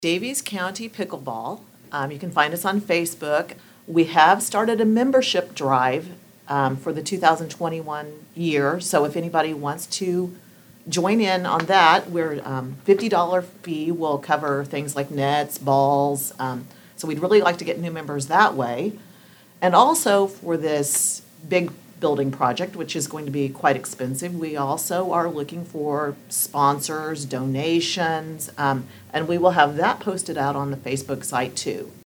Davies County Pickleball. You can find us on Facebook. We have started a membership drive for the 2021 year. So if anybody wants to join in on that, we're $50 fee will cover things like nets, balls. So we'd really like to get new members that way. And also for this big building project, which is going to be quite expensive, we also are looking for sponsors, donations, and we will have that posted out on the Facebook site too.